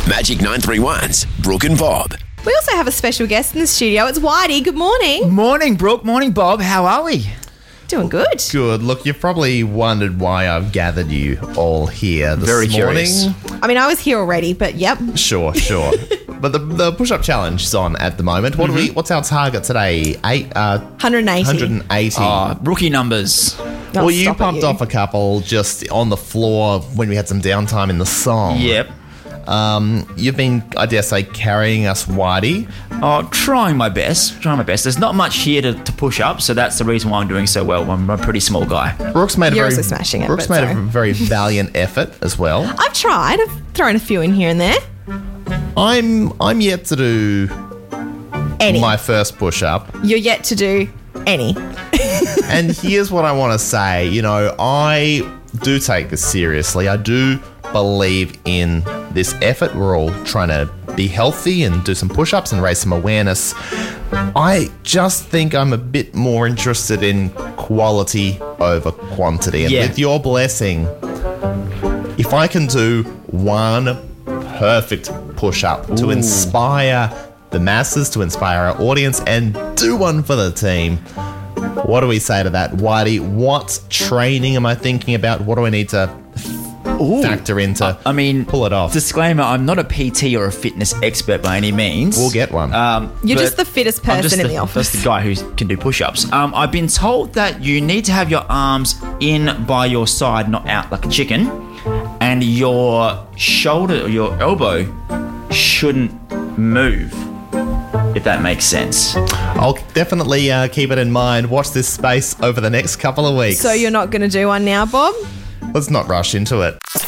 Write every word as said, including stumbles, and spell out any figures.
Magic nine three one's Brooke and Bob. We also have a special guest in the studio. It's Whitey. Good morning. Morning, Brooke. Morning, Bob. How are we? Doing good. Good. Look, you've probably wondered why I've gathered you all here this Very morning. curious. I mean, I was here already, but yep. Sure, sure. But the, the push-up challenge is on at the moment. What Mm-hmm. do we? What's our target today? Eight. Uh, one hundred eighty. one hundred eighty. Uh, rookie numbers. Oh, well, you stop it, pumped you. off a couple just on the floor when we had some downtime in the song. Yep. Um, you've been, I dare say, carrying us, Whitey. Oh, trying my best. Trying my best. There's not much here to, to push up, so that's the reason why I'm doing so well. I'm a pretty small guy. Brooks made a You're very also smashing it, Brooks but made a sorry. very valiant effort as well. I've tried. I've thrown a few in here and there. I'm I'm yet to do Any. my first push-up. You're yet to do any. And here's what I want to say. You know, I do take this seriously. I do believe in this effort. We're all trying to be healthy and do some push-ups and raise some awareness. I just think I'm a bit more interested in quality over quantity. And Yeah. with your blessing, if I can do one perfect push-up to inspire the masses, to inspire our audience, and do one for the team, what do we say to that, Whitey? What training am I thinking about? What do I need to Ooh. factor into? I mean, pull it off. Disclaimer, I'm not a P T or a fitness expert by any means. We'll get one. Um, You're but just the fittest I'm person just in the office. Just the guy who can do push-ups. Um, I've been told that you need to have your arms in by your side, not out like a chicken, and your shoulder or your elbow shouldn't move, if that makes sense. I'll definitely uh, keep it in mind. Watch this space over the next couple of weeks. So you're not going to do one now, Bob? Let's not rush into it.